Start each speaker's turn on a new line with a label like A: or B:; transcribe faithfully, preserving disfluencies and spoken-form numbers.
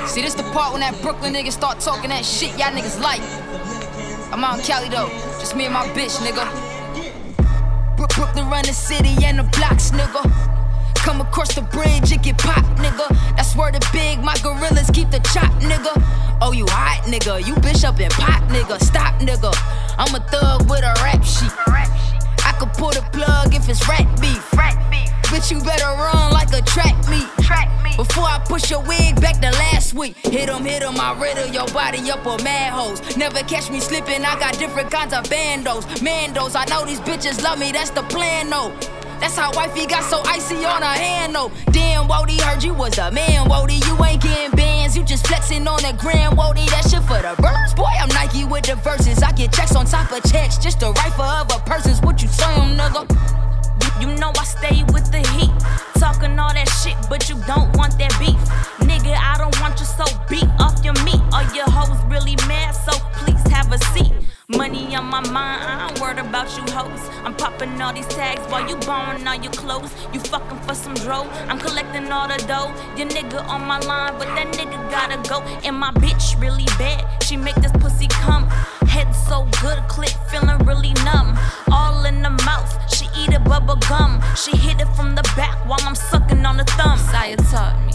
A: See, this the part when that Brooklyn niggas start talking that shit y'all niggas like. I'm out in Cali though, just me and my bitch, nigga. Brook- Brooklyn run the city and the blocks, nigga. Come across the bridge, it get popped, nigga. That's where the big, my gorillas keep the chop, nigga. Oh, you hot, nigga, you bitch up in pot, nigga. Stop, nigga, I'm a thug with a rap sheet. I could pull the plug if it's rat beef. Bitch, you better run like a track meet. Before I push your wig back to last week. Hit 'em, hit 'em, I riddle your body up with mad hoes. Never catch me slipping, I got different kinds of bandos. Mandos, I know these bitches love me, that's the plan, no. That's how wifey got so icy on her hand, no. Damn, Wody, heard you was a man, Wody. You ain't getting bands, you just flexing on the gram, Wody. That shit for the birds, boy, I'm Nike with the verses. I get checks on top of checks, just to write for other persons. What you saying, nigga?
B: You know I stay with the heat. Talking all that shit, but you don't want that beef. Nigga, I don't want you so beat off your meat. All your hoes really mad, so please have a seat. Money on my mind, I ain't worried about you hoes. I'm popping all these tags while you borrowing all your clothes. You fucking for some dro, I'm collecting all the dough. Your nigga on my line, but that nigga gotta go. And my bitch really bad, she make this pussy come. Head so good, clit feeling really numb. All in the mouth, she eat a bubble gum. She hit it from the back while I'm sucking on the thumb.
A: Saya talk.